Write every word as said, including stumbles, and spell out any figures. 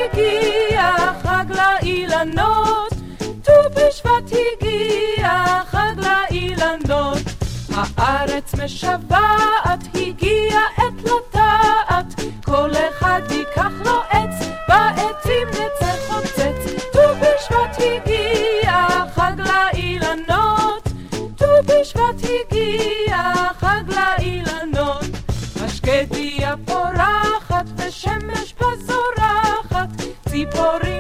הגיע, חג לאילנות, ט"ו בשבט הגיע, חג לאילנות. הארץ משוועת, הגיע עת לטעת, כל אחד ייקח לו עץ, בעצים נצא חוצץ. ט"ו בשבט הגיע, חג לאילנות, ט"ו בשבט הגיע, חג לאילנות. השקדיה פורחת ושמש בזורחת, ציפורים